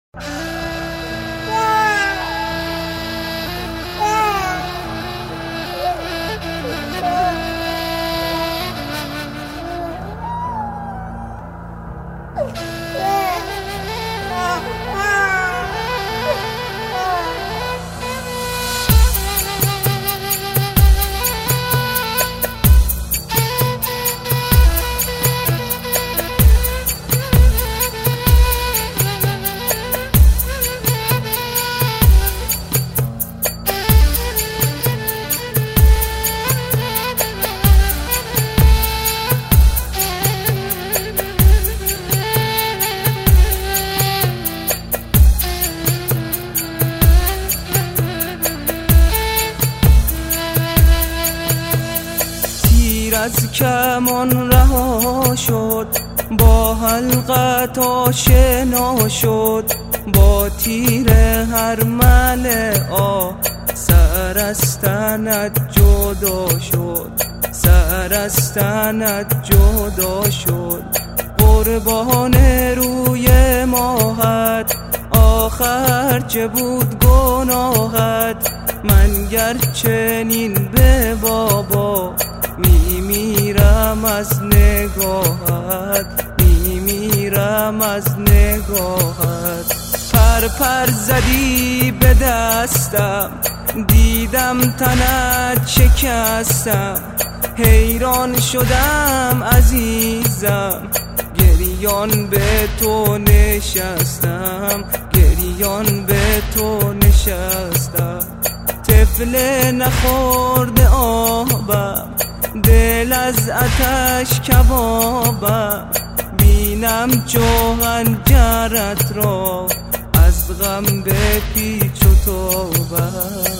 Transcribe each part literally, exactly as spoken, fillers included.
از کمان رها شد، با حلقت آشنا شد، با تیر هر ملعا سر از تنت جدا شد، سر از تنت جدا شد. قربان روی ماهت آخر چه بود گناهت؟ من گر چنین به بابا میمیرم از نگاهت، میمیرم از نگاهت. پر پر زدی به دستم، دیدم تنت شکستم، حیران شدم عزیزم، گریان به تو نشستم، گریان به تو نشستم. طفل نخورده آبم، دل از آتش کبابم، بینم چو خنجرت را از غم به پیچ و تابم.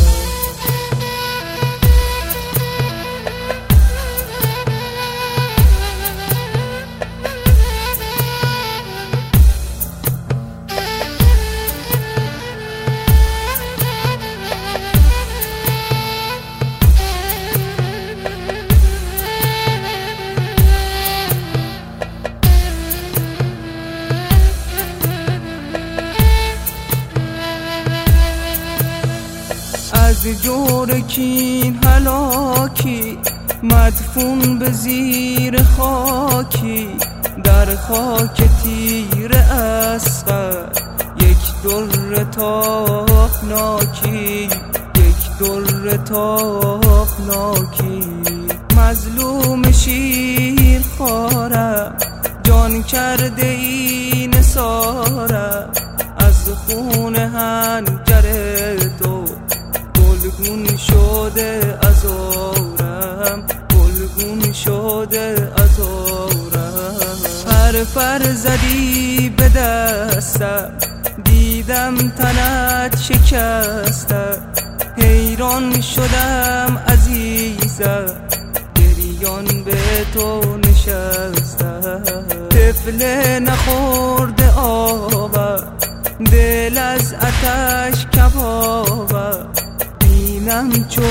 از جور کین هلاکی مدفون به زیر خاکی، در خاک تیر اصغر یک در تابناکی، یک در تابناکی. مظلوم شیر خوارم، جان کرده ای نثارم، از خون حنجر تو گلگون شده عذارم، گلگون شده عذارم. پر پر زدی به دستم، دیدم تنت شکستم، حیران شدم عزیزم، گریان به تو نشستم. طفل نخورده آبم، دل از آتش کبابم، بینم چو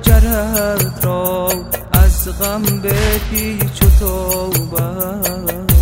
خنجرت را از غم به پیچ و تابم.